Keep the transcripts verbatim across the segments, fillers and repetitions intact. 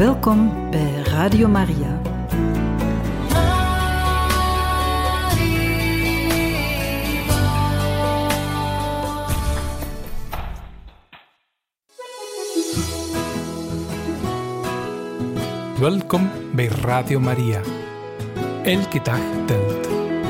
Welkom bij Radio Maria. Welkom bij Radio Maria. Elke dag telt.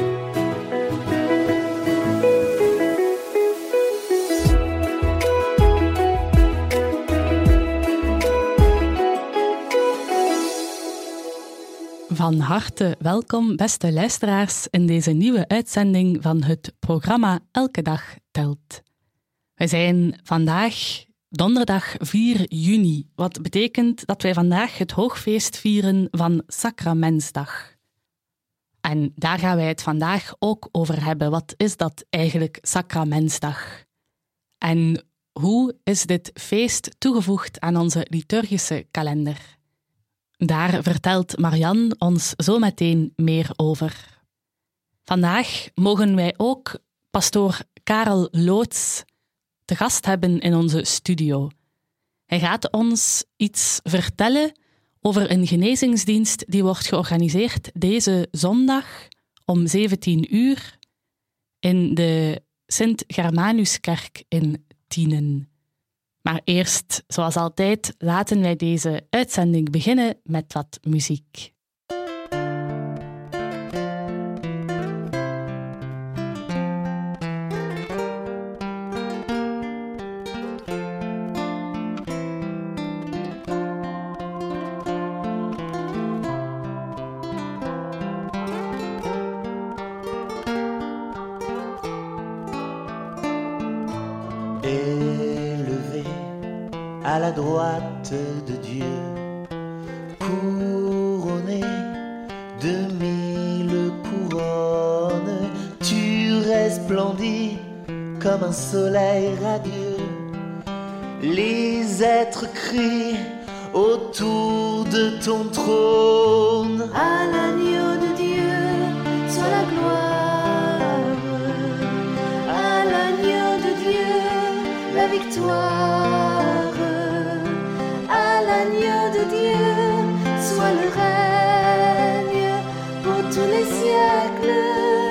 Van harte welkom, beste luisteraars, in deze nieuwe uitzending van het programma Elke dag telt. We zijn vandaag donderdag vier juni, wat betekent dat wij vandaag het hoogfeest vieren van Sacramentsdag. En daar gaan wij het vandaag ook over hebben. Wat is dat eigenlijk, Sacramentsdag? En hoe is dit feest toegevoegd aan onze liturgische kalender? Daar vertelt Marianne ons zo meteen meer over. Vandaag mogen wij ook pastoor Karel Loots te gast hebben in onze studio. Hij gaat ons iets vertellen over een genezingsdienst die wordt georganiseerd deze zondag om zeventien uur in de Sint-Germanuskerk in Tienen. Maar eerst, zoals altijd, laten wij deze uitzending beginnen met wat muziek. À la droite de Dieu, couronné de mille couronnes, tu resplendis comme un soleil radieux. Les êtres crient autour de ton trône. À l'agneau de Dieu soit la gloire, à l'agneau de Dieu la victoire. Soit le règne pour tous les siècles.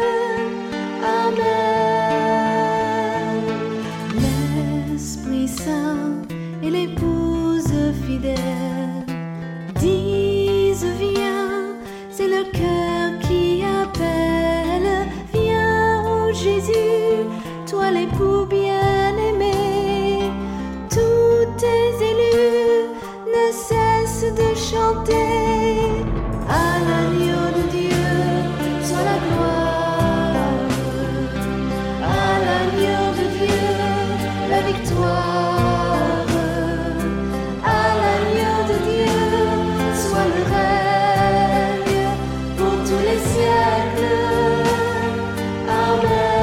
Amen. L'Esprit Saint et l'épouse fidèle disent viens, c'est le cœur qui appelle. Viens, ô Jésus, toi l'époux bien-aimé. Tous tes élus ne cessent de chanter. À l'agneau de Dieu soit la gloire, à l'agneau de Dieu la victoire, à l'agneau de Dieu soit le règne pour tous les siècles. Amen.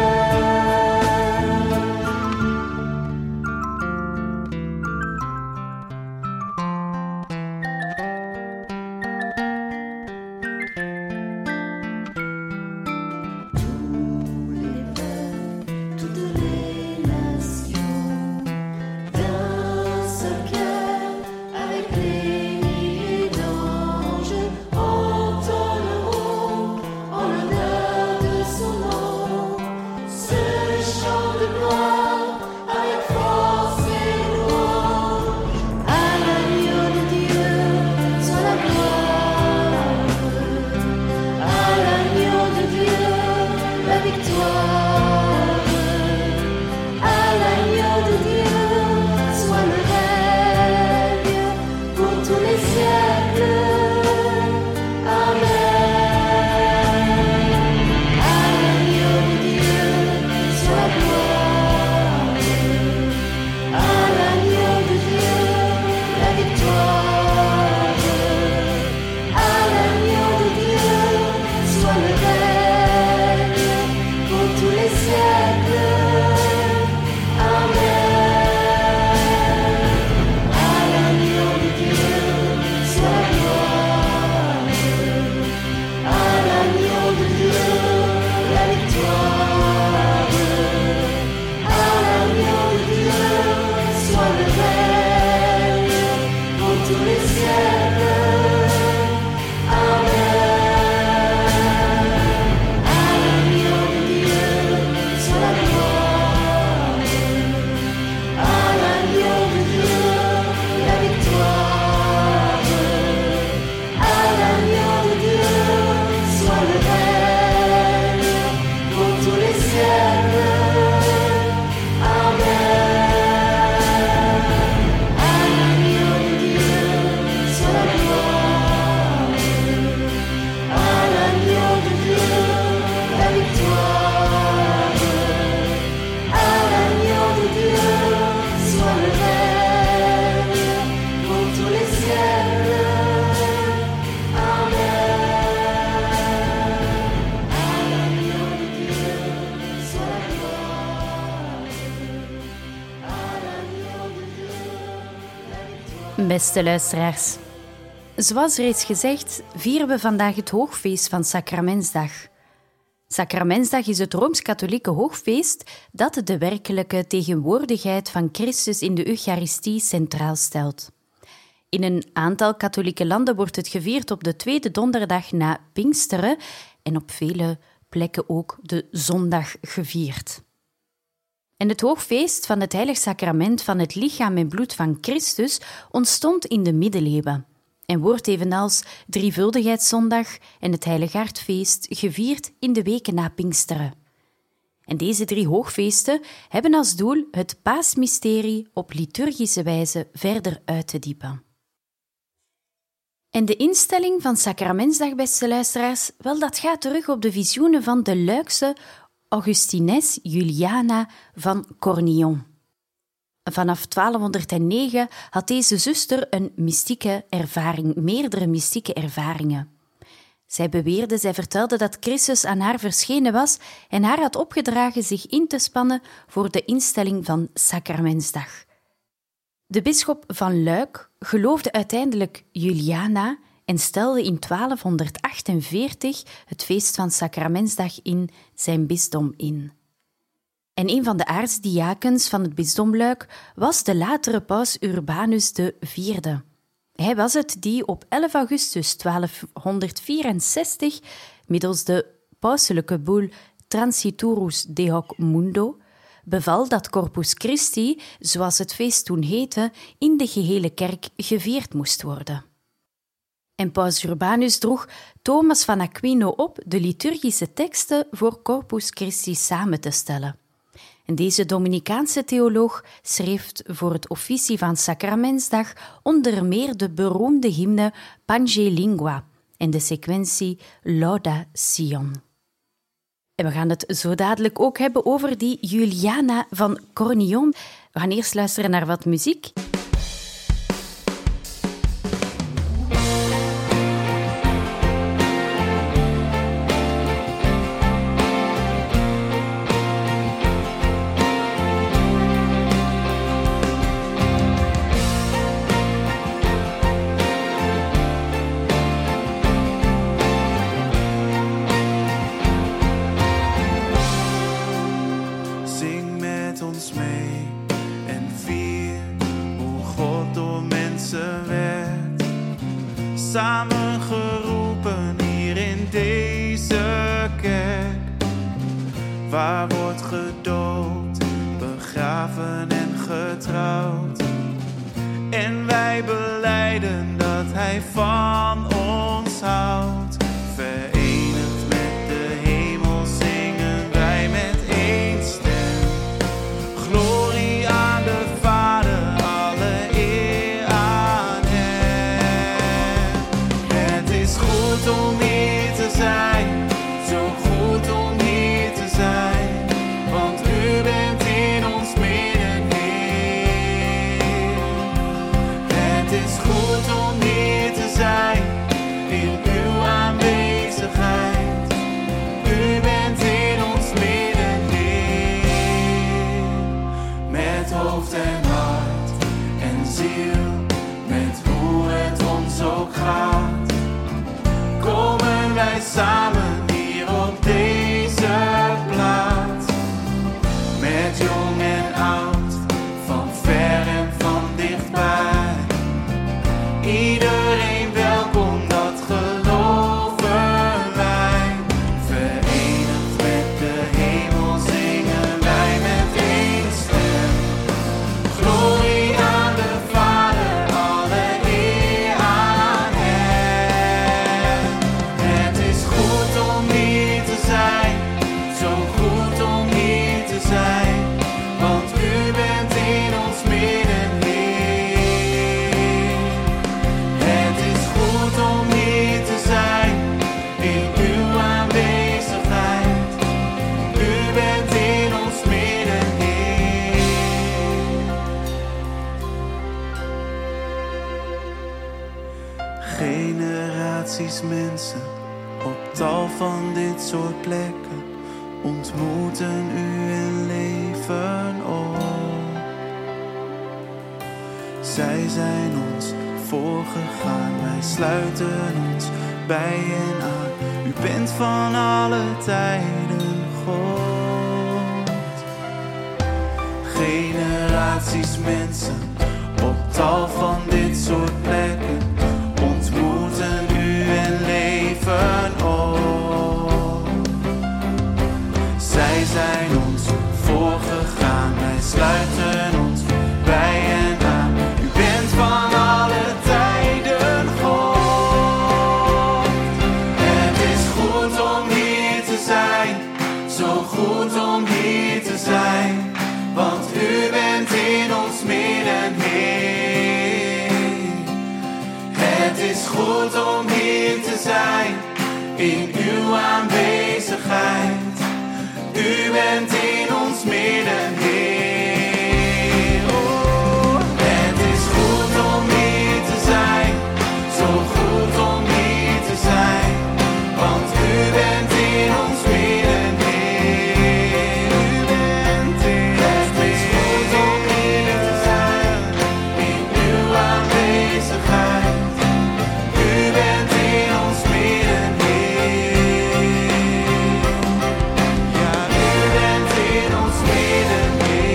Beste luisteraars, zoals reeds gezegd vieren we vandaag het hoogfeest van Sacramentsdag. Sacramentsdag is het Rooms-Katholieke hoogfeest dat de werkelijke tegenwoordigheid van Christus in de Eucharistie centraal stelt. In een aantal katholieke landen wordt het gevierd op de tweede donderdag na Pinksteren en op vele plekken ook de zondag gevierd. En het hoogfeest van het heilig sacrament van het lichaam en bloed van Christus ontstond in de middeleeuwen en wordt evenals Drievuldigheidszondag en het Heiligaardfeest gevierd in de weken na Pinksteren. En deze drie hoogfeesten hebben als doel het paasmysterie op liturgische wijze verder uit te diepen. En de instelling van Sacramentsdag, beste luisteraars, wel, dat gaat terug op de visioenen van de Luikse Augustines Juliana van Cornillon. Vanaf twaalfhonderdnegen had deze zuster een mystieke ervaring, meerdere mystieke ervaringen. Zij beweerde, zij vertelde dat Christus aan haar verschenen was en haar had opgedragen zich in te spannen voor de instelling van Sacramentsdag. De bisschop van Luik geloofde uiteindelijk Juliana en stelde in twaalfhonderdachtenveertig het feest van Sacramentsdag in zijn bisdom in. En een van de aartsdiakens van het bisdom Luik was de latere paus Urbanus de vierde. Hij was het die op elf augustus twaalfhonderdvierenzestig middels de pauselijke boel Transiturus de hoc mundo beval dat Corpus Christi, zoals het feest toen heette, in de gehele kerk gevierd moest worden. En paus Urbanus droeg Thomas van Aquino op de liturgische teksten voor Corpus Christi samen te stellen. En deze Dominicaanse theoloog schreef voor het officie van Sacramentsdag onder meer de beroemde hymne Pange Lingua en de sequentie Lauda Sion. En we gaan het zo dadelijk ook hebben over die Juliana van Cornillon. We gaan eerst luisteren naar wat muziek. Samengeroepen hier in deze kerk, waar wordt gedoopt, begraven en getrouwd. En wij belijden dat Hij van ons houdt. Verenigd met de hemel zingen wij met één stem. Glorie aan de Vader, alle eer aan Hem. Het is goed om hier te zijn, zo goed om hier te zijn, want U bent in ons midden, Heer. Het is goed om hier te zijn, in Uw aanwezigheid. U bent in ons midden, Heer. Met hoofd en hart en ziel, met hoe het ons ook gaat, komen wij samen hier op deze plaats. Met jong en oud, van ver en van dichtbij. Iedereen welkom, dat geloven wij. Verenigd met de hemel zingen wij met één stem. Glorie aan de Vader, alle eer aan Hem. Het is goed om hier te zijn, zo goed om hier te zijn, want U bent in ons midden, Heer. Het is goed om hier te zijn, in Uw aanwezigheid. U bent in ons midden, Heer. Generaties mensen op tal van dit soort plekken ontmoeten U en leven op. Zij zijn ons voorgegaan, wij sluiten ons bij hen aan. U bent van alle tijden God. Generaties mensen op tal van dit soort plekken ontmoeten u en leven op. Zij zijn ons voorgegaan, wij sluiten ons bij hen aan. U bent van alle tijden God. Het is goed om hier te zijn, zo goed om hier te zijn, want u bent in ons midden, Heer. Het is goed om hier te zijn, in uw aanwezigheid. U bent in ons midden, Heer. Oh, het is goed om hier te zijn, zo goed om hier te zijn, want u bent in ons midden, Heer. U bent in ons midden. Het is goed om hier te zijn, in uw aanwezigheid. U bent in ons midden, Heer. Ja, u bent in ons midden, Heer.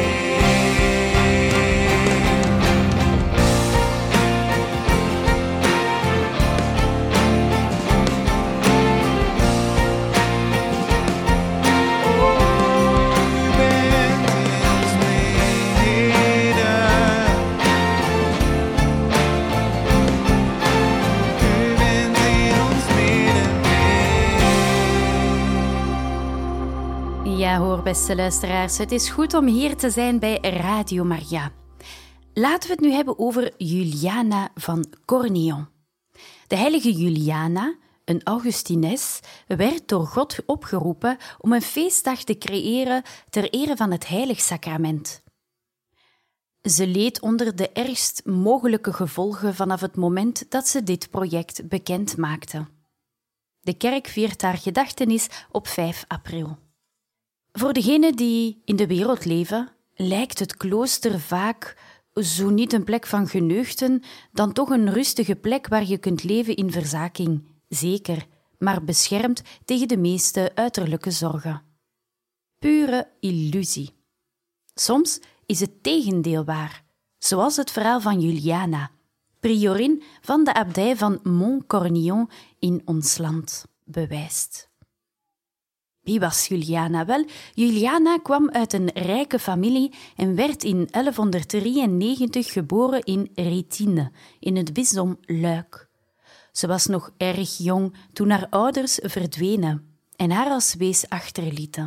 Ja hoor, beste luisteraars, het is goed om hier te zijn bij Radio Maria. Laten we het nu hebben over Juliana van Cornillon. De heilige Juliana, een Augustines, werd door God opgeroepen om een feestdag te creëren ter ere van het heilig sacrament. Ze leed onder de ergst mogelijke gevolgen vanaf het moment dat ze dit project bekend maakte. De kerk viert haar gedachtenis op vijf april. Voor degenen die in de wereld leven, lijkt het klooster vaak, zo niet een plek van geneugten, dan toch een rustige plek waar je kunt leven in verzaking, zeker, maar beschermd tegen de meeste uiterlijke zorgen. Pure illusie. Soms is het tegendeel waar, zoals het verhaal van Juliana, priorin van de abdij van Montcornillon in ons land, bewijst. Wie was Juliana? Wel, Juliana kwam uit een rijke familie en werd in elfhonderddrieënnegentig geboren in Rétine, in het bisdom Luik. Ze was nog erg jong toen haar ouders verdwenen en haar als wees achterlieten.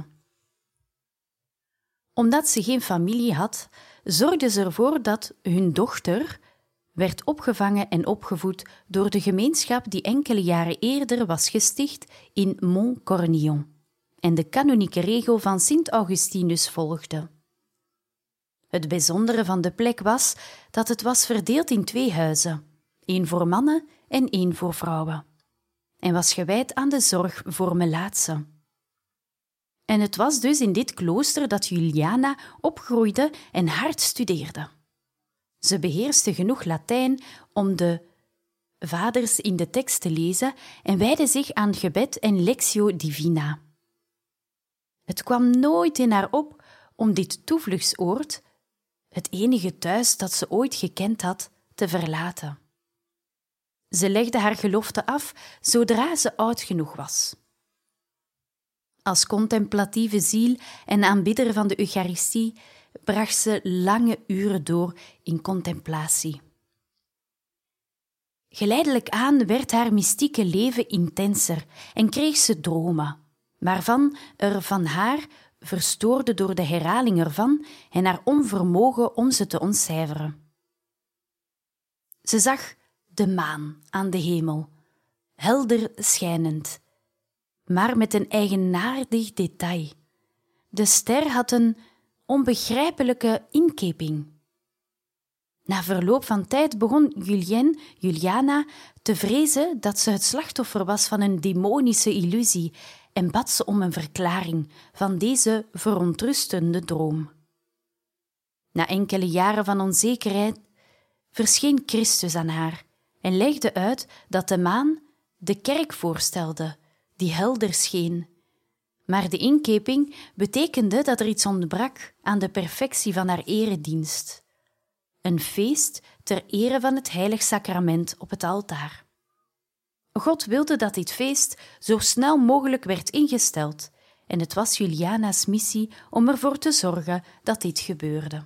Omdat ze geen familie had, zorgde ze ervoor dat hun dochter werd opgevangen en opgevoed door de gemeenschap die enkele jaren eerder was gesticht in Montcornillon en de kanonieke regel van Sint Augustinus volgde. Het bijzondere van de plek was dat het was verdeeld in twee huizen, één voor mannen en één voor vrouwen, en was gewijd aan de zorg voor melaatsen. En het was dus in dit klooster dat Juliana opgroeide en hard studeerde. Ze beheerste genoeg Latijn om de vaders in de tekst te lezen en wijdde zich aan gebed en lectio divina. Het kwam nooit in haar op om dit toevluchtsoord, het enige thuis dat ze ooit gekend had, te verlaten. Ze legde haar gelofte af zodra ze oud genoeg was. Als contemplatieve ziel en aanbidder van de Eucharistie bracht ze lange uren door in contemplatie. Geleidelijk aan werd haar mystieke leven intenser en kreeg ze dromen, waarvan er van haar, verstoorde door de herhaling ervan en haar onvermogen om ze te ontcijferen. Ze zag de maan aan de hemel, helder schijnend, maar met een eigenaardig detail. De ster had een onbegrijpelijke inkeping. Na verloop van tijd begon Julien, Juliana te vrezen dat ze het slachtoffer was van een demonische illusie en bad ze om een verklaring van deze verontrustende droom. Na enkele jaren van onzekerheid verscheen Christus aan haar en legde uit dat de maan de kerk voorstelde, die helder scheen. Maar de inkeping betekende dat er iets ontbrak aan de perfectie van haar eredienst. Een feest ter ere van het heilig sacrament op het altaar. God wilde dat dit feest zo snel mogelijk werd ingesteld en het was Juliana's missie om ervoor te zorgen dat dit gebeurde.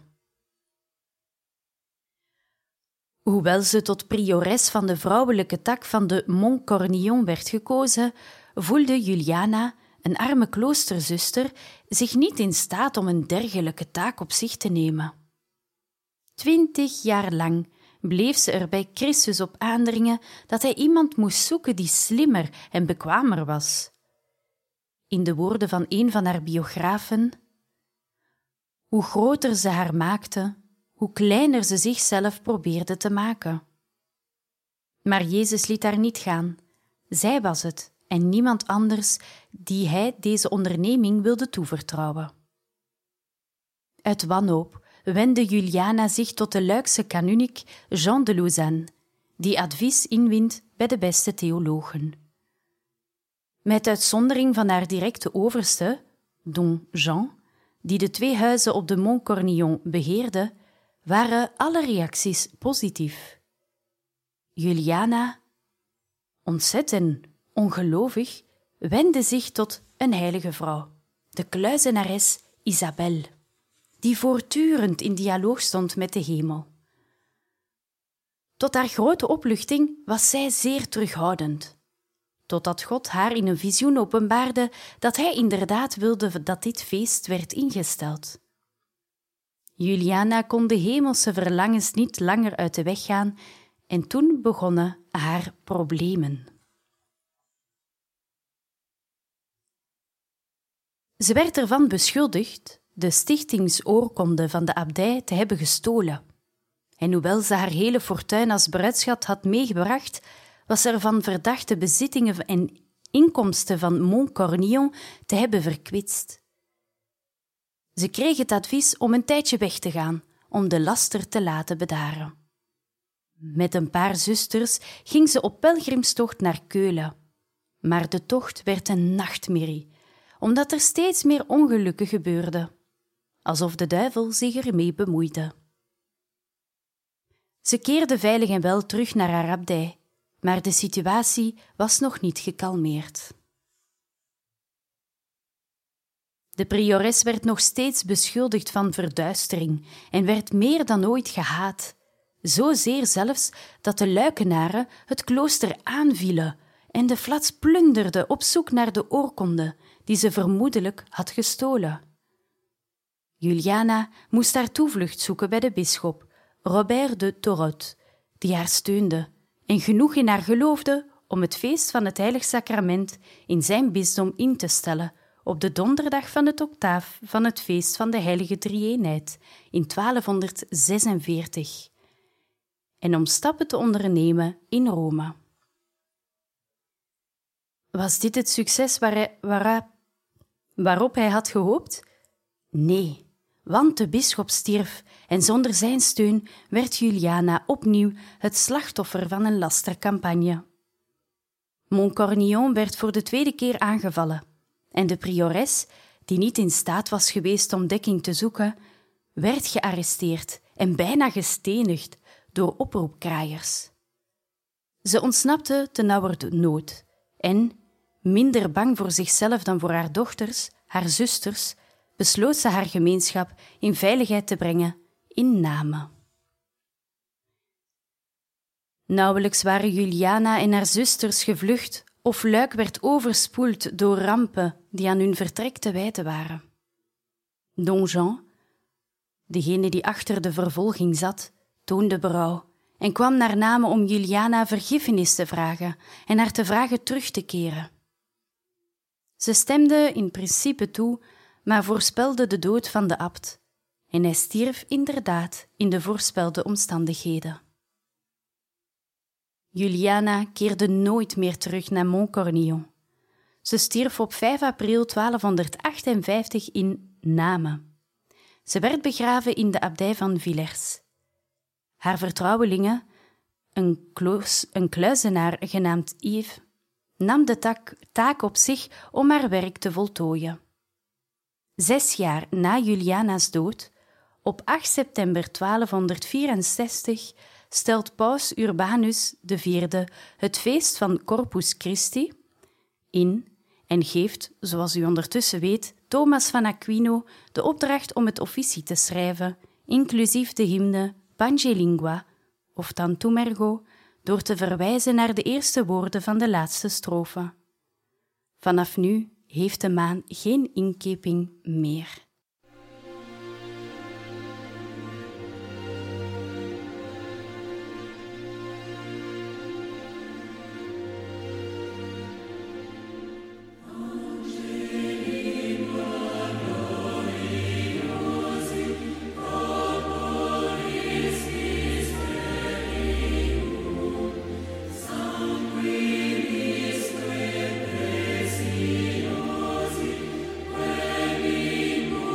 Hoewel ze tot priores van de vrouwelijke tak van de Montcornillon werd gekozen, voelde Juliana, een arme kloosterzuster, zich niet in staat om een dergelijke taak op zich te nemen. Twintig jaar lang bleef ze er bij Christus op aandringen dat hij iemand moest zoeken die slimmer en bekwamer was. In de woorden van een van haar biografen: hoe groter ze haar maakte, hoe kleiner ze zichzelf probeerde te maken. Maar Jezus liet haar niet gaan. Zij was het en niemand anders die hij deze onderneming wilde toevertrouwen. Uit wanhoop wendde Juliana zich tot de Luikse kanuniek Jean de Lausanne, die advies inwint bij de beste theologen. Met uitzondering van haar directe overste, Don Jean, die de twee huizen op de Montcornillon beheerde, waren alle reacties positief. Juliana, ontzet en ongelovig, wendde zich tot een heilige vrouw, de kluizenares Isabelle, die voortdurend in dialoog stond met de hemel. Tot haar grote opluchting was zij zeer terughoudend, totdat God haar in een visioen openbaarde dat hij inderdaad wilde dat dit feest werd ingesteld. Juliana kon de hemelse verlangens niet langer uit de weg gaan en toen begonnen haar problemen. Ze werd ervan beschuldigd de stichtingsoorkonde van de abdij te hebben gestolen. En hoewel ze haar hele fortuin als bruidschat had meegebracht, was er van verdachte bezittingen en inkomsten van Montcornillon te hebben verkwitst. Ze kreeg het advies om een tijdje weg te gaan, om de laster te laten bedaren. Met een paar zusters ging ze op pelgrimstocht naar Keulen. Maar de tocht werd een nachtmerrie, omdat er steeds meer ongelukken gebeurden, alsof de duivel zich ermee bemoeide. Ze keerde veilig en wel terug naar haar abdij, maar de situatie was nog niet gekalmeerd. De priores werd nog steeds beschuldigd van verduistering en werd meer dan ooit gehaat, zozeer zelfs dat de luikenaren het klooster aanvielen en de flats plunderden op zoek naar de oorkonde die ze vermoedelijk had gestolen. Juliana moest haar toevlucht zoeken bij de bisschop, Robert de Thorold, die haar steunde en genoeg in haar geloofde om het feest van het Heilig Sacrament in zijn bisdom in te stellen op de donderdag van het octaaf van het feest van de Heilige Drie-eenheid in twaalfhonderdzesenveertig en om stappen te ondernemen in Rome. Was dit het succes waar hij, waar, waarop hij had gehoopt? Nee, want de bisschop stierf en zonder zijn steun werd Juliana opnieuw het slachtoffer van een lastercampagne. Montcornillon werd voor de tweede keer aangevallen en de priores, die niet in staat was geweest om dekking te zoeken, werd gearresteerd en bijna gestenigd door oproepkraaiers. Ze ontsnapte tenauwernood en, minder bang voor zichzelf dan voor haar dochters, haar zusters, besloot ze haar gemeenschap in veiligheid te brengen in Namen. Nauwelijks waren Juliana en haar zusters gevlucht of Luik werd overspoeld door rampen die aan hun vertrek te wijten waren. Don Jean, degene die achter de vervolging zat, toonde berouw en kwam naar Namen om Juliana vergiffenis te vragen en haar te vragen terug te keren. Ze stemde in principe toe, maar voorspelde de dood van de abt en hij stierf inderdaad in de voorspelde omstandigheden. Juliana keerde nooit meer terug naar Montcornillon. Ze stierf op vijf april twaalfhonderdachtenvijftig in Namen. Ze werd begraven in de abdij van Villers. Haar vertrouwelinge, een, kloos, een kluizenaar genaamd Yves, nam de tak, taak op zich om haar werk te voltooien. Zes jaar na Juliana's dood, op acht september twaalfhonderdvierenzestig, stelt paus Urbanus de vierde het feest van Corpus Christi in en geeft, zoals u ondertussen weet, Thomas van Aquino de opdracht om het officie te schrijven, inclusief de hymne Pange Lingua, of Tantum Ergo, door te verwijzen naar de eerste woorden van de laatste strofe. Vanaf nu heeft de maan geen inkeping meer. Sanguinus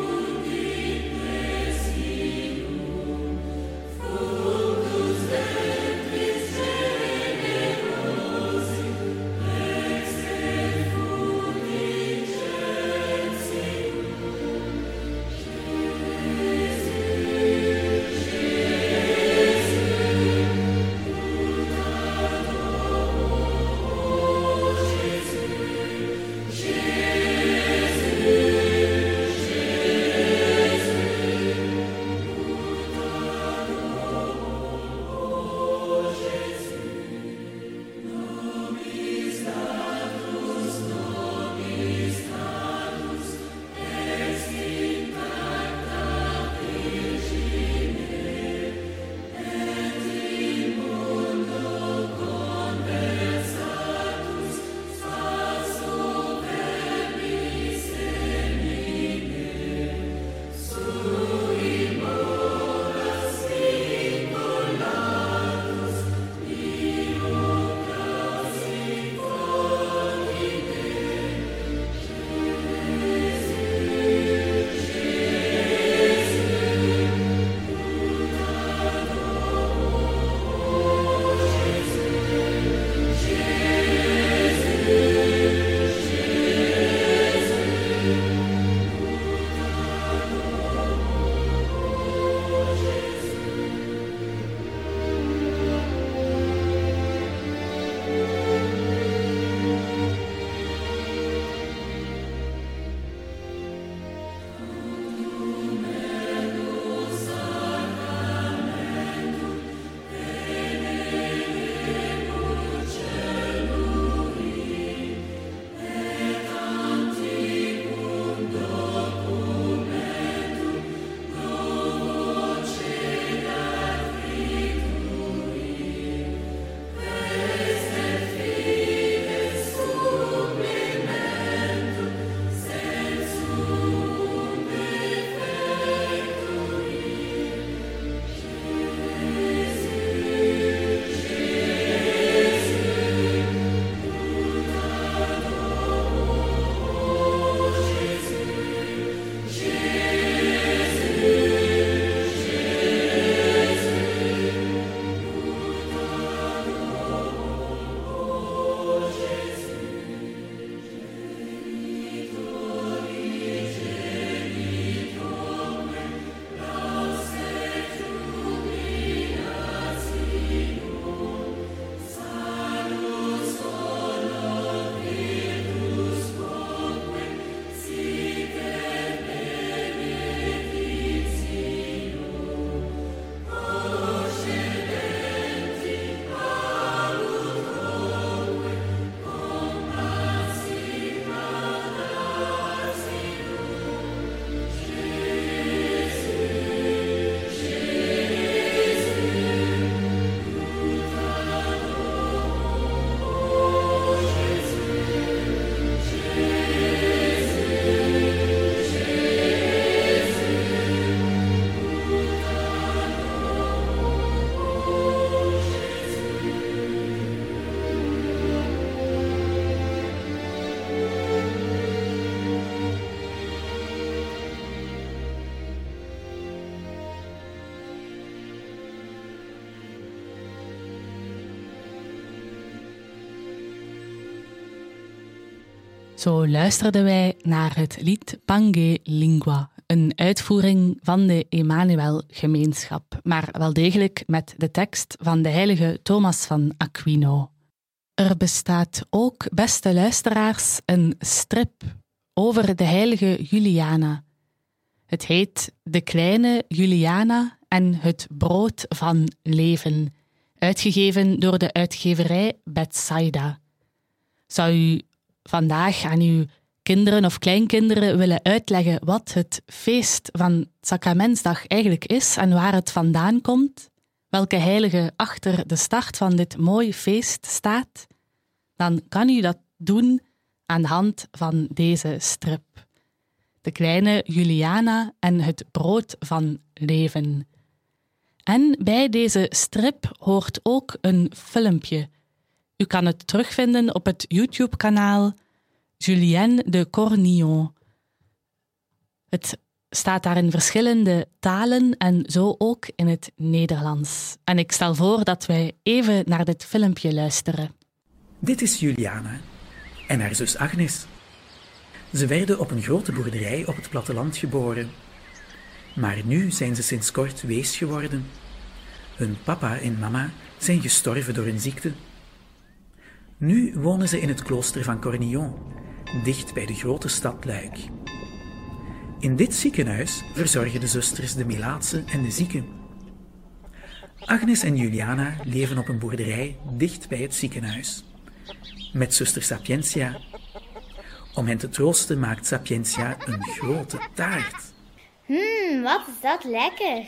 Zo luisterden wij naar het lied Pange Lingua, een uitvoering van de Emmanuel-gemeenschap, maar wel degelijk met de tekst van de heilige Thomas van Aquino. Er bestaat ook, beste luisteraars, een strip over de heilige Juliana. Het heet De kleine Juliana en het brood van leven, uitgegeven door de uitgeverij Bethsaida. Zou u vandaag aan uw kinderen of kleinkinderen willen uitleggen wat het feest van Sacramentsdag eigenlijk is en waar het vandaan komt? Welke heilige achter de start van dit mooie feest staat? Dan kan u dat doen aan de hand van deze strip. De kleine Juliana en het brood van leven. En bij deze strip hoort ook een filmpje. U kan het terugvinden op het YouTube-kanaal Julienne de Cornillon. Het staat daar in verschillende talen en zo ook in het Nederlands. En ik stel voor dat wij even naar dit filmpje luisteren. Dit is Juliana en haar zus Agnes. Ze werden op een grote boerderij op het platteland geboren. Maar nu zijn ze sinds kort wees geworden. Hun papa en mama zijn gestorven door een ziekte. Nu wonen ze in het klooster van Cornillon, dicht bij de grote stad Luik. In dit ziekenhuis verzorgen de zusters de melaatse en de zieken. Agnes en Juliana leven op een boerderij dicht bij het ziekenhuis, met zuster Sapientia. Om hen te troosten maakt Sapientia een grote taart. Hmm, wat is dat lekker.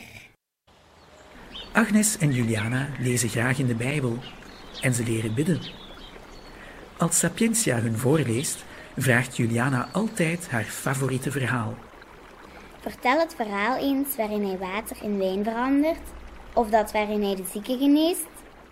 Agnes en Juliana lezen graag in de Bijbel en ze leren bidden. Als Sapientia hun voorleest, vraagt Juliana altijd haar favoriete verhaal. Vertel het verhaal eens waarin hij water in wijn verandert, of dat waarin hij de zieke geneest.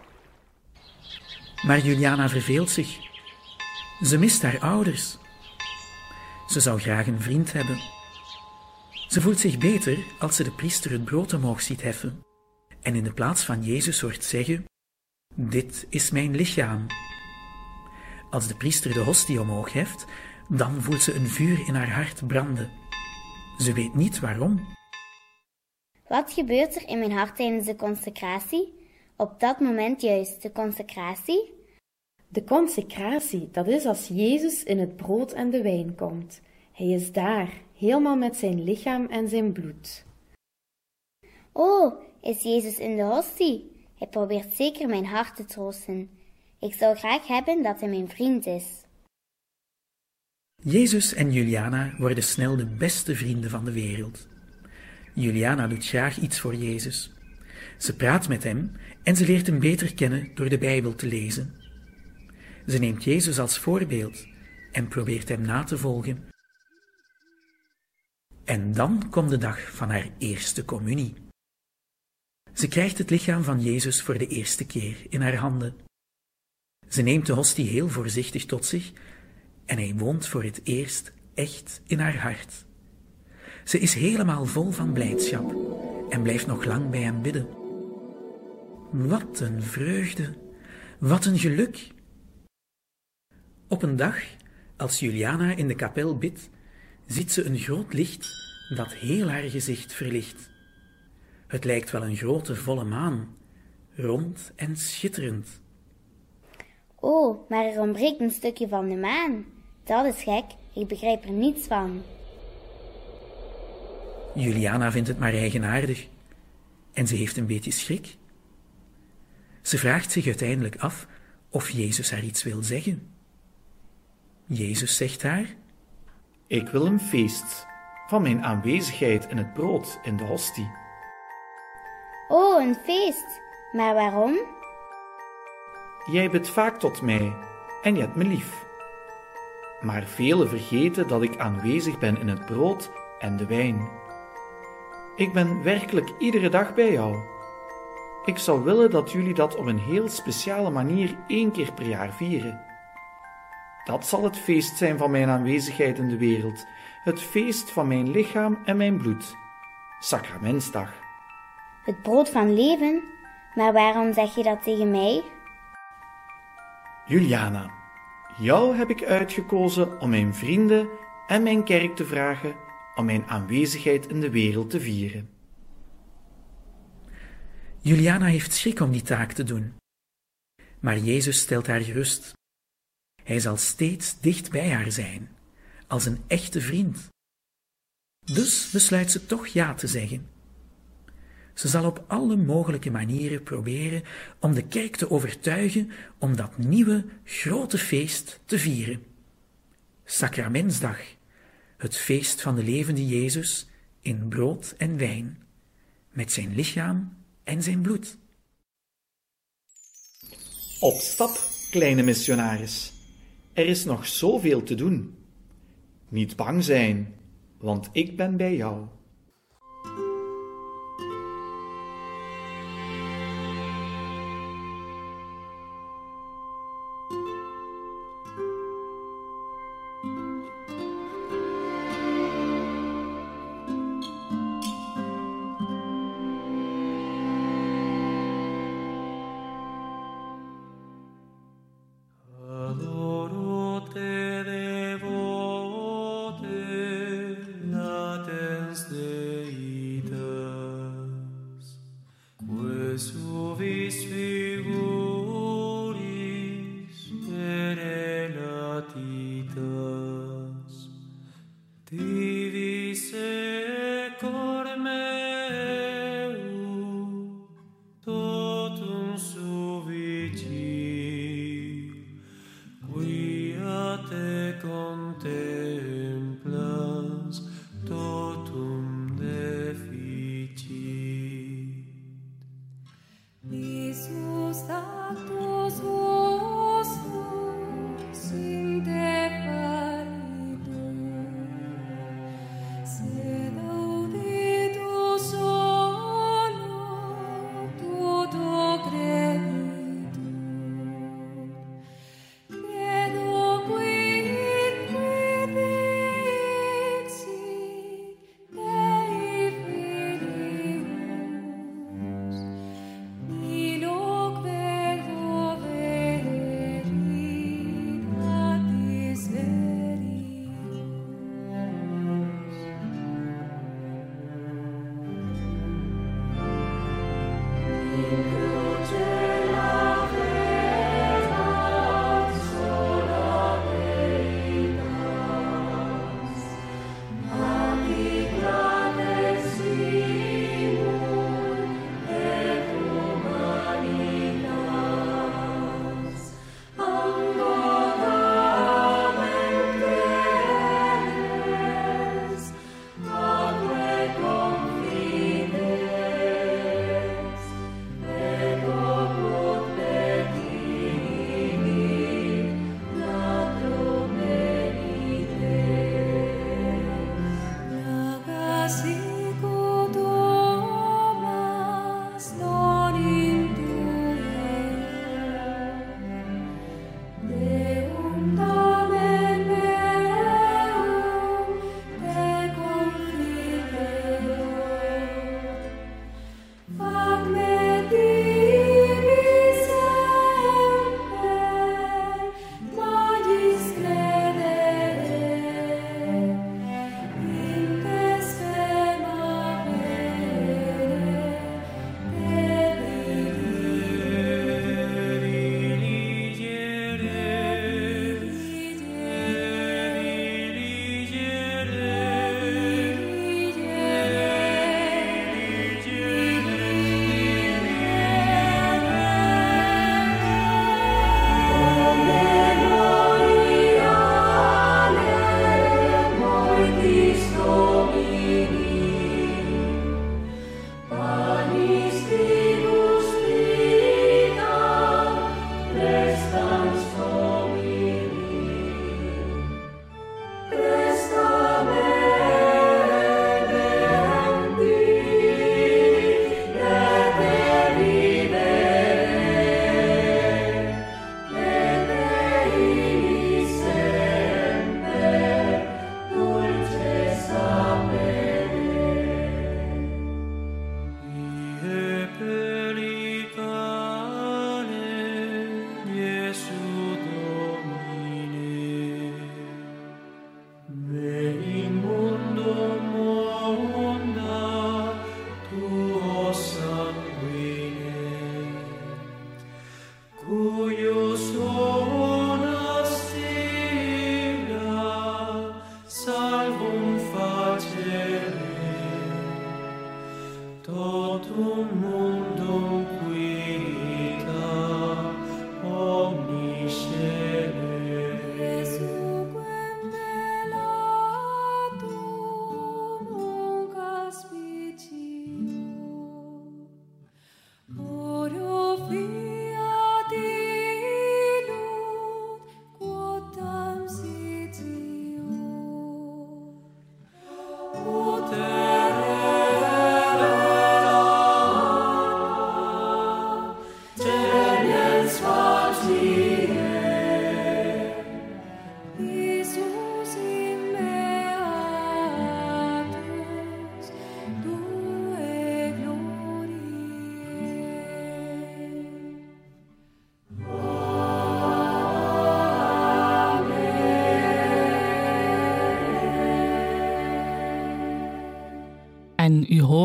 Maar Juliana verveelt zich. Ze mist haar ouders. Ze zou graag een vriend hebben. Ze voelt zich beter als ze de priester het brood omhoog ziet heffen en in de plaats van Jezus hoort zeggen: dit is mijn lichaam. Als de priester de hostie omhoog heft, dan voelt ze een vuur in haar hart branden. Ze weet niet waarom. Wat gebeurt er in mijn hart tijdens de consecratie? Op dat moment juist de consecratie? De consecratie, dat is als Jezus in het brood en de wijn komt. Hij is daar, helemaal met zijn lichaam en zijn bloed. Oh, is Jezus in de hostie? Hij probeert zeker mijn hart te troosten. Ik zou graag hebben dat hij mijn vriend is. Jezus en Juliana worden snel de beste vrienden van de wereld. Juliana doet graag iets voor Jezus. Ze praat met hem en ze leert hem beter kennen door de Bijbel te lezen. Ze neemt Jezus als voorbeeld en probeert hem na te volgen. En dan komt de dag van haar eerste communie. Ze krijgt het lichaam van Jezus voor de eerste keer in haar handen. Ze neemt de hostie heel voorzichtig tot zich en hij woont voor het eerst echt in haar hart. Ze is helemaal vol van blijdschap en blijft nog lang bij hem bidden. Wat een vreugde, wat een geluk! Op een dag, als Juliana in de kapel bidt, ziet ze een groot licht dat heel haar gezicht verlicht. Het lijkt wel een grote volle maan, rond en schitterend. Oh, maar er ontbreekt een stukje van de maan. Dat is gek, ik begrijp er niets van. Juliana vindt het maar eigenaardig en ze heeft een beetje schrik. Ze vraagt zich uiteindelijk af of Jezus haar iets wil zeggen. Jezus zegt haar: ik wil een feest van mijn aanwezigheid in het brood in de hostie. Oh, een feest. Maar waarom? Jij bidt vaak tot mij en je hebt me lief. Maar velen vergeten dat ik aanwezig ben in het brood en de wijn. Ik ben werkelijk iedere dag bij jou. Ik zou willen dat jullie dat op een heel speciale manier één keer per jaar vieren. Dat zal het feest zijn van mijn aanwezigheid in de wereld, het feest van mijn lichaam en mijn bloed, Sacramentsdag. Het brood van leven? Maar waarom zeg je dat tegen mij? Juliana, Jou heb ik uitgekozen om mijn vrienden en mijn kerk te vragen om mijn aanwezigheid in de wereld te vieren. Juliana heeft schrik om die taak te doen. Maar Jezus stelt haar gerust. Hij zal steeds dicht bij haar zijn, als een echte vriend. Dus besluit ze toch ja te zeggen. Ze zal op alle mogelijke manieren proberen om de kerk te overtuigen om dat nieuwe, grote feest te vieren. Sacramentsdag, het feest van de levende Jezus in brood en wijn, met zijn lichaam en zijn bloed. Op stap, kleine missionaris. Er is nog zoveel te doen. Niet bang zijn, want ik ben bij jou.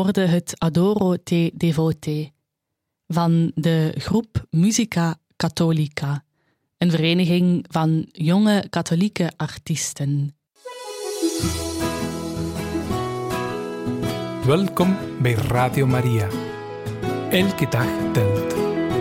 hoorde het Adoro te Devote van de groep Musica Cattolica, een vereniging van jonge katholieke artiesten. Welkom bij Radio Maria. Elke dag telt.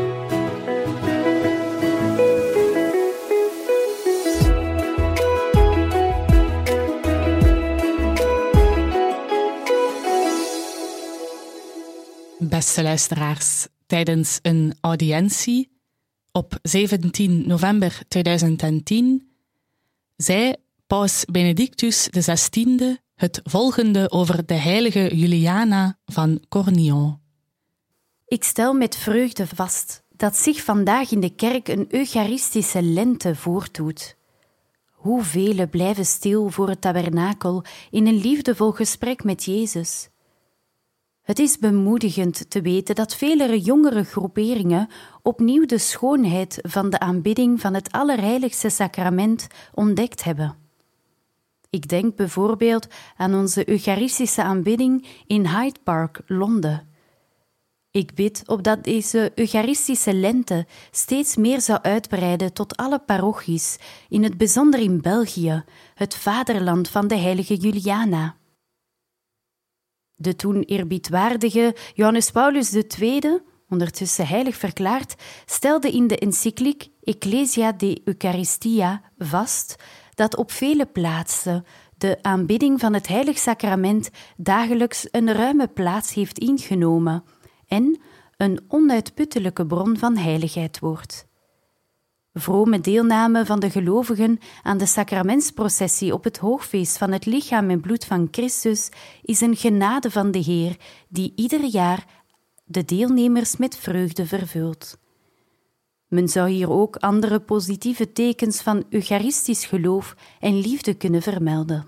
Beste luisteraars, tijdens een audiëntie op zeventien november tweeduizend tien zei paus Benedictus de zestiende het volgende over de heilige Juliana van Cornillon. Ik stel met vreugde vast dat zich vandaag in de kerk een eucharistische lente voordoet. Hoeveel blijven stil voor het tabernakel in een liefdevol gesprek met Jezus. Het is bemoedigend te weten dat vele jongere groeperingen opnieuw de schoonheid van de aanbidding van het Allerheiligste Sacrament ontdekt hebben. Ik denk bijvoorbeeld aan onze eucharistische aanbidding in Hyde Park, Londen. Ik bid opdat deze eucharistische lente steeds meer zou uitbreiden tot alle parochies, in het bijzonder in België, het vaderland van de heilige Juliana. De toen eerbiedwaardige Johannes Paulus de Tweede, ondertussen heilig verklaard, stelde in de encycliek Ecclesia de Eucharistia vast dat op vele plaatsen de aanbidding van het heilig sacrament dagelijks een ruime plaats heeft ingenomen en een onuitputtelijke bron van heiligheid wordt. Vrome deelname van de gelovigen aan de sacramentsprocessie op het hoogfeest van het lichaam en bloed van Christus is een genade van de Heer die ieder jaar de deelnemers met vreugde vervult. Men zou hier ook andere positieve tekens van eucharistisch geloof en liefde kunnen vermelden.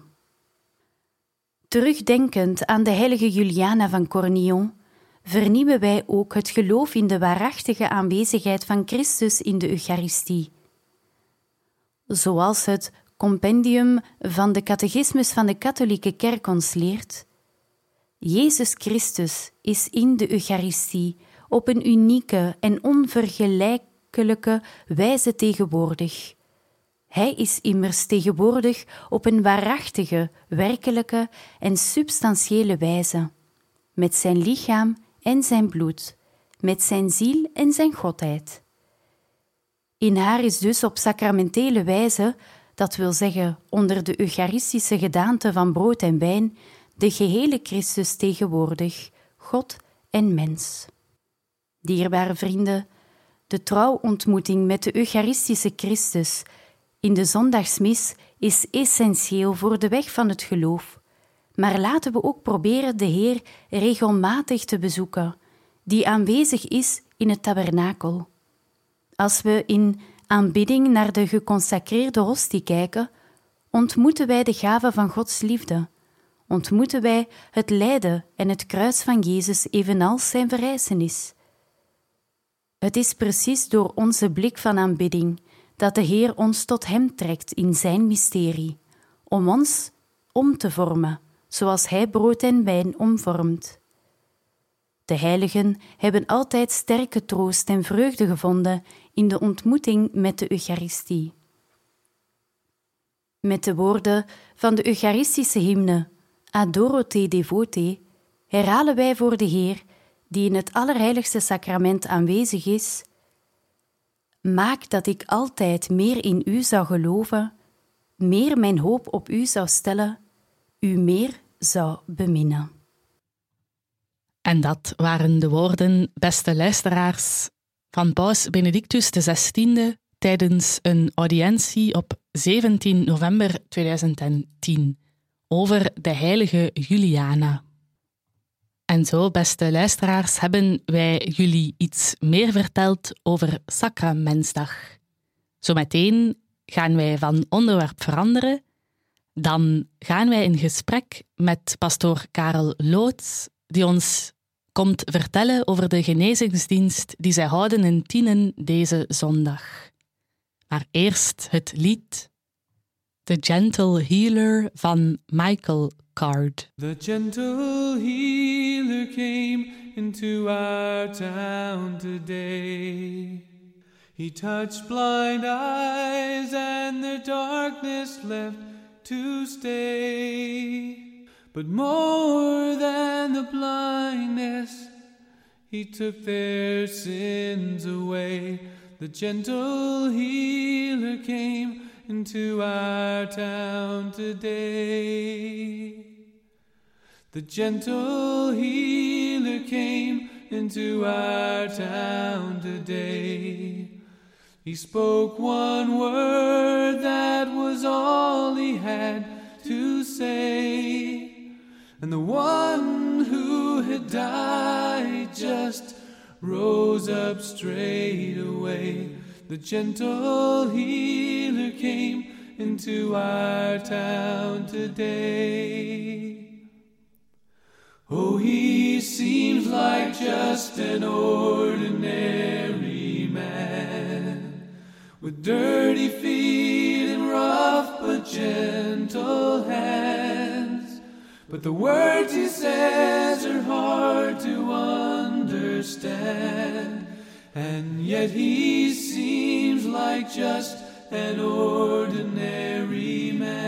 Terugdenkend aan de heilige Juliana van Cornillon, vernieuwen wij ook het geloof in de waarachtige aanwezigheid van Christus in de Eucharistie. Zoals het compendium van de catechismus van de katholieke kerk ons leert, Jezus Christus is in de Eucharistie op een unieke en onvergelijkelijke wijze tegenwoordig. Hij is immers tegenwoordig op een waarachtige, werkelijke en substantiële wijze, met zijn lichaam en zijn bloed, met zijn ziel en zijn godheid. In haar is dus op sacramentele wijze, dat wil zeggen onder de eucharistische gedaante van brood en wijn, de gehele Christus tegenwoordig, God en mens. Dierbare vrienden, de trouwontmoeting met de eucharistische Christus in de zondagsmis is essentieel voor de weg van het geloof. Maar laten we ook proberen de Heer regelmatig te bezoeken, die aanwezig is in het tabernakel. Als we in aanbidding naar de geconsacreerde hostie kijken, ontmoeten wij de gave van Gods liefde, ontmoeten wij het lijden en het kruis van Jezus evenals zijn verrijzenis. Het is precies door onze blik van aanbidding dat de Heer ons tot Hem trekt in zijn mysterie, om ons om te vormen, zoals Hij brood en wijn omvormt. De heiligen hebben altijd sterke troost en vreugde gevonden in de ontmoeting met de Eucharistie. Met de woorden van de Eucharistische hymne Adoro te Devote herhalen wij voor de Heer, die in het Allerheiligste Sacrament aanwezig is: maak dat ik altijd meer in U zou geloven, meer mijn hoop op U zou stellen, U meer zou beminnen. En dat waren de woorden, beste luisteraars, van paus Benedictus de zestiende tijdens een audiëntie op zeventien november tweeduizend tien over de heilige Juliana. En zo, beste luisteraars, hebben wij jullie iets meer verteld over Sacramentsdag. Zometeen gaan wij van onderwerp veranderen. Dan gaan wij in gesprek met pastoor Karel Loots, die ons komt vertellen over de genezingsdienst die zij houden in Tienen deze zondag. Maar eerst het lied The Gentle Healer van Michael Card. The gentle healer came into our town today. He touched blind eyes and their darkness left to stay. But more than the blindness, he took their sins away. The gentle healer came into our town today. The gentle healer came into our town today. He spoke one word, that was all he had to say. And the one who had died just rose up straight away. The gentle healer came into our town today. Oh, he seems like just an ordinary man, with dirty feet and rough but gentle hands. But the words he says are hard to understand, and yet he seems like just an ordinary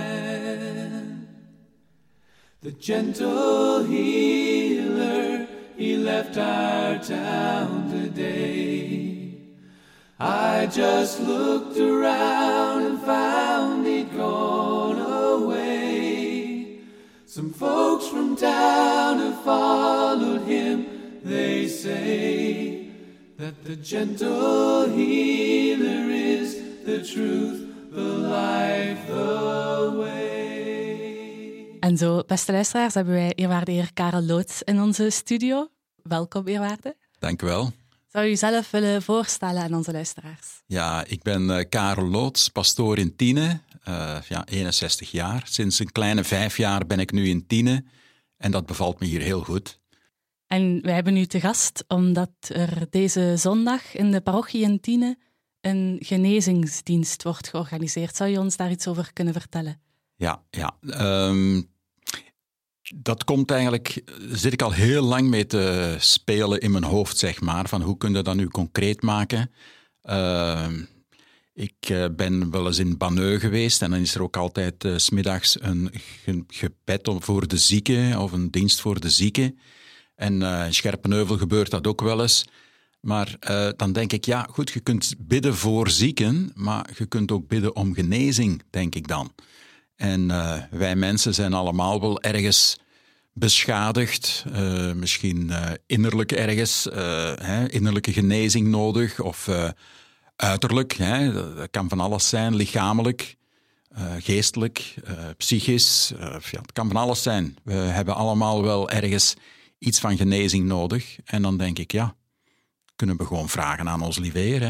man. The gentle healer, he left our town today. I just looked around and found he'd gone away. Some folks from town have followed him, they say, that the gentle healer is the truth, the life, the way. En zo, beste luisteraars, hebben wij eerwaarde heer Karel Loots in onze studio. Welkom, eerwaarde. Dank u wel. Zou u uzelf willen voorstellen aan onze luisteraars? Ja, ik ben uh, Karel Loots, pastoor in Tiene, uh, ja, eenenzestig jaar. Sinds een kleine vijf jaar ben ik nu in Tiene en dat bevalt me hier heel goed. En wij hebben u te gast omdat er deze zondag in de parochie in Tiene een genezingsdienst wordt georganiseerd. Zou je ons daar iets over kunnen vertellen? Ja, ja. Um, dat komt eigenlijk, zit ik al heel lang mee te spelen in mijn hoofd, zeg maar. Van hoe kun je dat nu concreet maken? Uh, ik uh, ben wel eens in Banneux geweest en dan is er ook altijd uh, 's middags een ge- gebed voor de zieken of een dienst voor de zieken. En uh, in Scherpenheuvel gebeurt dat ook wel eens. Maar uh, dan denk ik, ja, goed, je kunt bidden voor zieken, maar je kunt ook bidden om genezing, denk ik dan. En uh, wij mensen zijn allemaal wel ergens beschadigd, uh, misschien uh, innerlijk ergens, uh, hè, innerlijke genezing nodig, of uh, uiterlijk, hè, dat kan van alles zijn, lichamelijk, uh, geestelijk, uh, psychisch, uh, ja, het kan van alles zijn. We hebben allemaal wel ergens iets van genezing nodig. En dan denk ik, ja, kunnen we gewoon vragen aan ons lieve Heer, hè?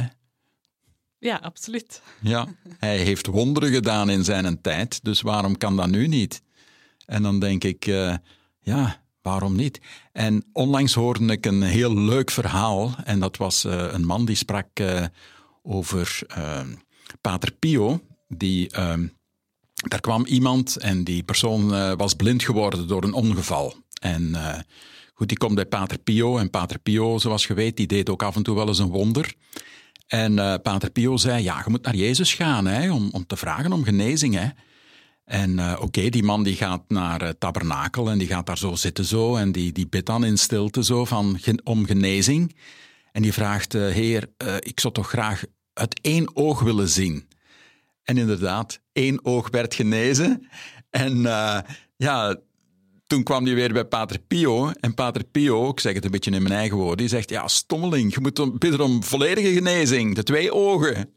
Ja, absoluut. Ja, hij heeft wonderen gedaan in zijn tijd, dus waarom kan dat nu niet? En dan denk ik, uh, ja, waarom niet? En onlangs hoorde ik een heel leuk verhaal, en dat was uh, een man die sprak uh, over uh, Pater Pio, die... Uh, daar kwam iemand en die persoon uh, was blind geworden door een ongeval. En uh, goed, die komt bij Pater Pio, en Pater Pio, zoals je weet, die deed ook af en toe wel eens een wonder. En uh, Pater Pio zei, ja, je moet naar Jezus gaan, hè, om, om te vragen om genezing. Hè. En uh, oké, okay, die man die gaat naar uh, Tabernakel en die gaat daar zo zitten zo, en die, die bidt dan in stilte zo van, gen, om genezing. En die vraagt, uh, Heer, uh, ik zou toch graag uit één oog willen zien. En inderdaad, één oog werd genezen. En uh, ja, toen kwam hij weer bij Pater Pio. En Pater Pio, ik zeg het een beetje in mijn eigen woorden, die zegt, ja, stommeling, je moet bidden om volledige genezing, de twee ogen.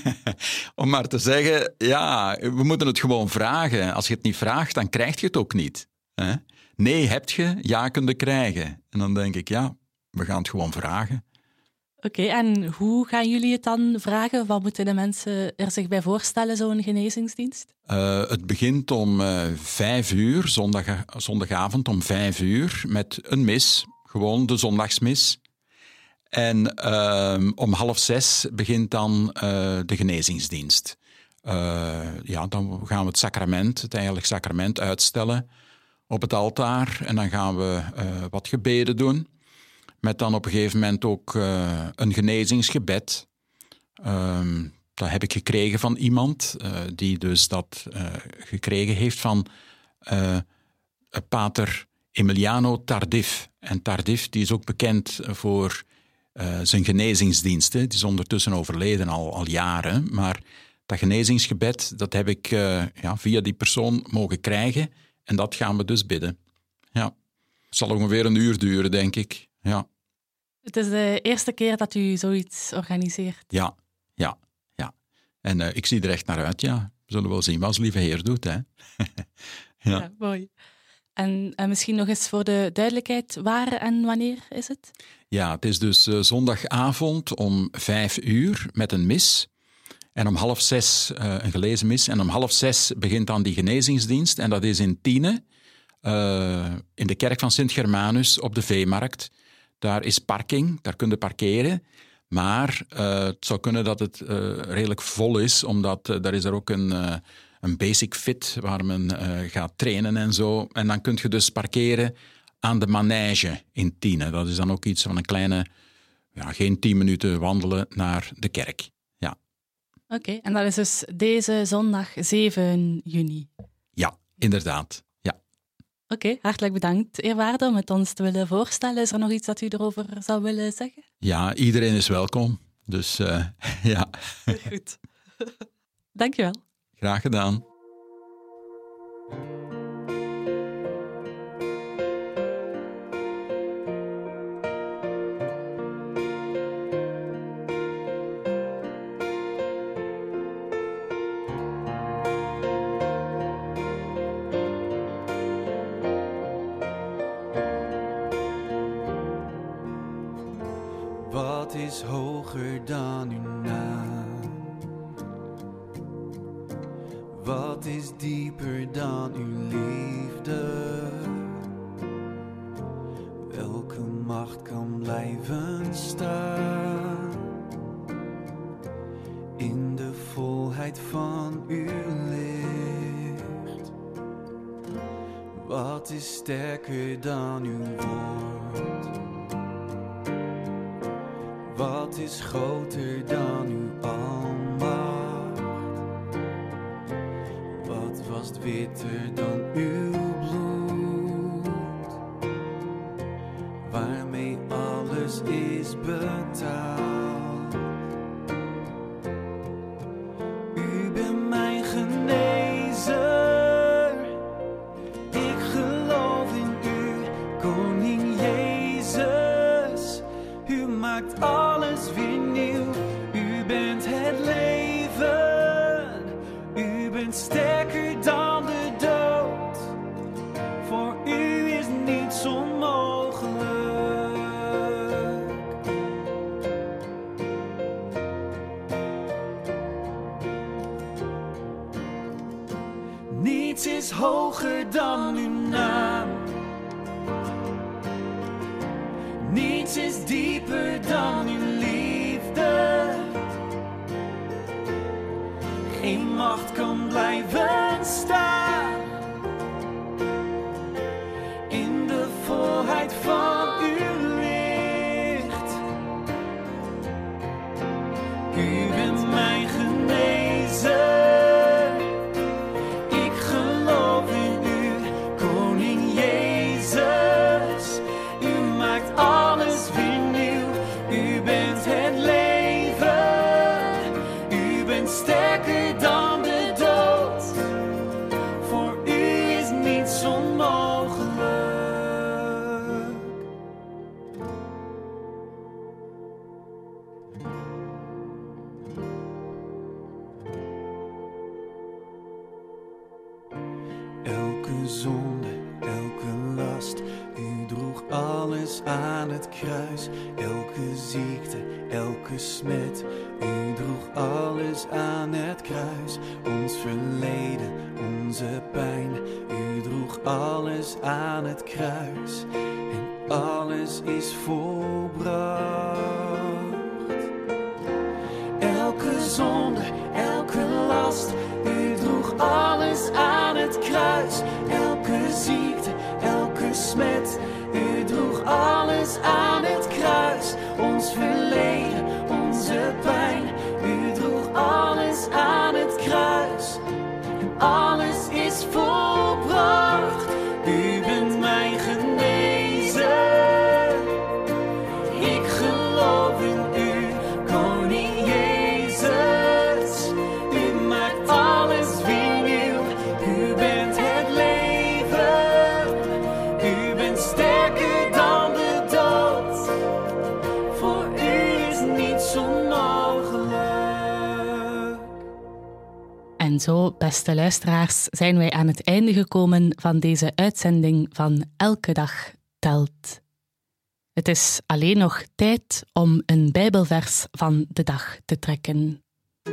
Om maar te zeggen, ja, we moeten het gewoon vragen. Als je het niet vraagt, dan krijg je het ook niet. Hè? Nee, heb je, ja, kun je krijgen. En dan denk ik, ja, we gaan het gewoon vragen. Oké, okay, en hoe gaan jullie het dan vragen? Wat moeten de mensen er zich bij voorstellen, zo'n genezingsdienst? Uh, het begint om uh, vijf uur, zondag, zondagavond om vijf uur, met een mis, gewoon de zondagsmis. En uh, om half zes begint dan uh, de genezingsdienst. Uh, ja, dan gaan we het sacrament, het heilig sacrament, uitstellen op het altaar. En dan gaan we uh, wat gebeden doen. Met dan op een gegeven moment ook uh, een genezingsgebed. Um, dat heb ik gekregen van iemand uh, die dus dat uh, gekregen heeft van uh, pater Emiliano Tardif. En Tardif die is ook bekend voor uh, zijn genezingsdiensten. Die is ondertussen overleden al, al jaren. Maar dat genezingsgebed, dat heb ik uh, ja, via die persoon mogen krijgen. En dat gaan we dus bidden. Ja. Het zal ongeveer een uur duren, denk ik. Ja. Het is de eerste keer dat u zoiets organiseert. Ja, ja, ja. En uh, ik zie er echt naar uit, ja. We zullen wel zien wat onze lieve Heer doet, hè. ja. ja, mooi. En uh, misschien nog eens voor de duidelijkheid, waar en wanneer is het? Ja, het is dus uh, zondagavond om vijf uur met een mis. En om half zes uh, een gelezen mis. En om half zes begint dan die genezingsdienst. En dat is in Tiene, uh, in de kerk van Sint-Germanus op de Veemarkt. Daar is parking, daar kun je parkeren. Maar uh, het zou kunnen dat het uh, redelijk vol is, omdat uh, daar is er ook een, uh, een basic fit waar men uh, gaat trainen en zo. En dan kun je dus parkeren aan de manege in Tiene. Dat is dan ook iets van een kleine, ja, geen tien minuten wandelen naar de kerk. Ja. Oké, okay, en dat is dus deze zondag zeven juni. Ja, inderdaad. Oké, okay, hartelijk bedankt, eerwaarde, om het ons te willen voorstellen. Is er nog iets dat u erover zou willen zeggen? Ja, iedereen is welkom. Dus uh, ja. Goed. Dank je wel. Graag gedaan. Wat is hoger dan uw naam? Wat is dieper dan uw liefde? Welke macht kan blijven staan in de volheid van uw licht? Wat is sterker dan uw woord? Wat is groter dan uw almacht? Wat was witter dan uw bloed? Waarmee alles is betaald. U bent mijn genezer. Ik geloof in u, Koning Jezus. U maakt alles weer nieuw. U bent het leven. U bent sterker dan de dood. Voor u is niets onmogelijk. Niets is hoger dan uw naam. Niets is dieper dan uw liefde. Geen macht kan blijven staan in de volheid van uw licht. U bent mijn genezer. Ik geloof in u, Koning Jezus. U maakt alles weer nieuw. U bent het leven. U bent sterker dan de dood. Voor u is niets onmogelijk. Elke zonde, elke last, u droeg alles aan het kruis. Elke ziekte, elke smet, u droeg alles aan het kruis. Ons verleden, onze pijn, u droeg alles aan het kruis. En alles is volbracht. Elke zonde, elke last, met. U droeg alles aan het kruis, ons verleden, onze pijn. U droeg alles aan het kruis en alles is volbracht. U bent mijn genezer. Ik geloof in u, koning Jezus. U maakt alles weer nieuw. U bent het leven. U bent sterker dan de dood. Voor u is niets onmogelijk. En zo, beste luisteraars, zijn wij aan het einde gekomen van deze uitzending van Elke Dag Telt. Het is alleen nog tijd om een Bijbelvers van de dag te trekken.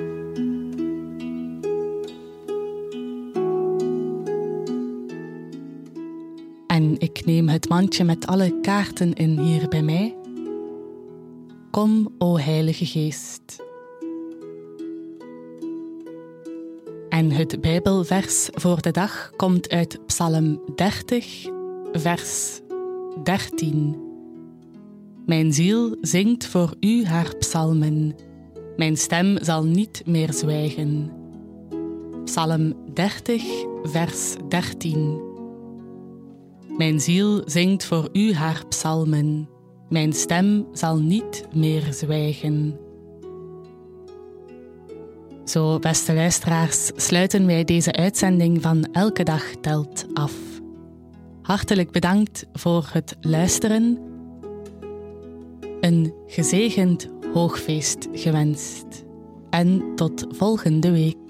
En ik neem het mandje met alle kaarten in hier bij mij. Kom, o Heilige Geest. En het Bijbelvers voor de dag komt uit Psalm dertig, vers dertien. Mijn ziel zingt voor u haar psalmen. Mijn stem zal niet meer zwijgen. Psalm dertig, vers dertien. Mijn ziel zingt voor u haar psalmen. Mijn stem zal niet meer zwijgen. Zo, beste luisteraars, sluiten wij deze uitzending van Elke Dag Telt af. Hartelijk bedankt voor het luisteren. Een gezegend hoogfeest gewenst. En tot volgende week.